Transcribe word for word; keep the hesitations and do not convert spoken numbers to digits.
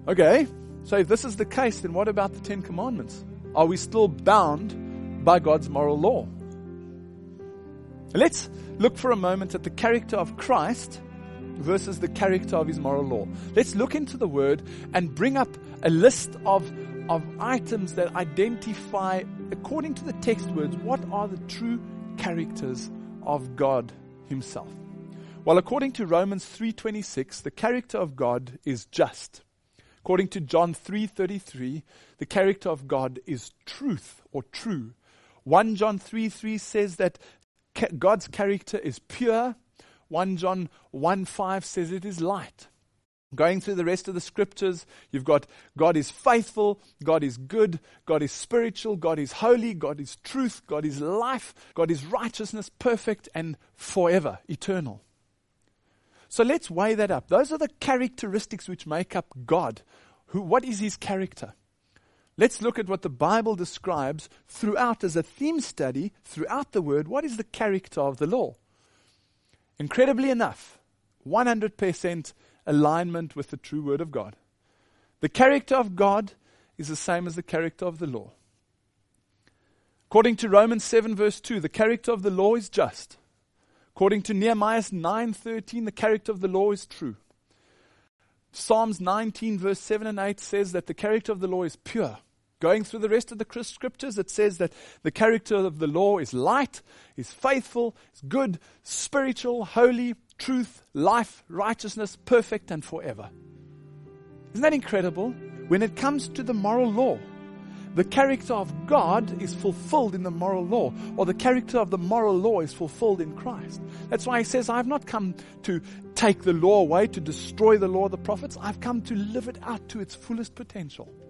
Okay, so if this is the case, then what about the Ten Commandments? Are we still bound by God's moral law? Let's look for a moment at the character of Christ versus the character of His moral law. Let's look into the Word and bring up a list of, of items that identify, according to the text words, what are the true characters of God Himself. Well, according to Romans three twenty-six, the character of God is just. According to John three thirty-three, the character of God is truth or true. First John three three says that God's character is pure. First John one five says it is light. Going through the rest of the scriptures, you've got God is faithful, God is good, God is spiritual, God is holy, God is truth, God is life, God is righteousness, perfect and forever, eternal. So let's weigh that up. Those are the characteristics which make up God. Who, what is His character? Let's look at what the Bible describes throughout as a theme study, throughout the Word. What is the character of the law? Incredibly enough, one hundred percent alignment with the true Word of God. The character of God is the same as the character of the law. According to Romans seven verse two, the character of the law is just. According to Nehemiah nine thirteen, the character of the law is true. Psalms nineteen verse seven and eight says that the character of the law is pure. Going through the rest of the scriptures, it says that the character of the law is light, is faithful, is good, spiritual, holy, truth, life, righteousness, perfect and forever. Isn't that incredible? When it comes to the moral law, the character of God is fulfilled in the moral law, or the character of the moral law is fulfilled in Christ. That's why He says, I have not come to take the law away, to destroy the law of the prophets. I've come to live it out to its fullest potential.